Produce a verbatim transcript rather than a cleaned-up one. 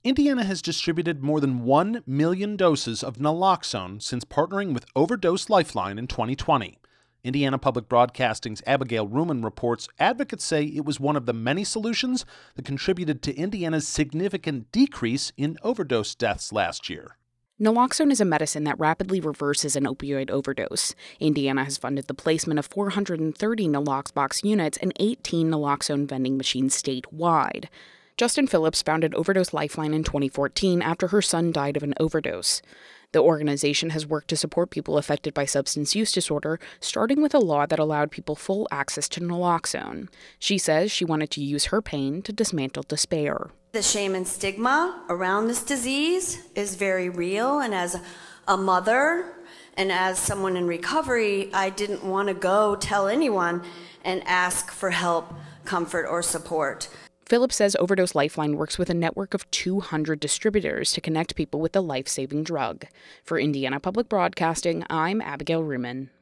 Indiana has distributed more than one million doses of naloxone since partnering with Overdose Lifeline in twenty twenty. Indiana Public Broadcasting's Abigail Ruman reports advocates say it was one of the many solutions that contributed to Indiana's significant decrease in overdose deaths last year. Naloxone is a medicine that rapidly reverses an opioid overdose. Indiana has funded the placement of four hundred thirty Naloxbox units and eighteen naloxone vending machines statewide. Justin Phillips founded Overdose Lifeline in twenty fourteen after her son died of an overdose. The organization has worked to support people affected by substance use disorder, starting with a law that allowed people full access to naloxone. She says she wanted to use her pain to dismantle despair. The shame and stigma around this disease is very real, and as a mother and as someone in recovery, I didn't want to go tell anyone and ask for help, comfort, or support. Phillips says Overdose Lifeline works with a network of two hundred distributors to connect people with the life-saving drug. For Indiana Public Broadcasting, I'm Abigail Ruman.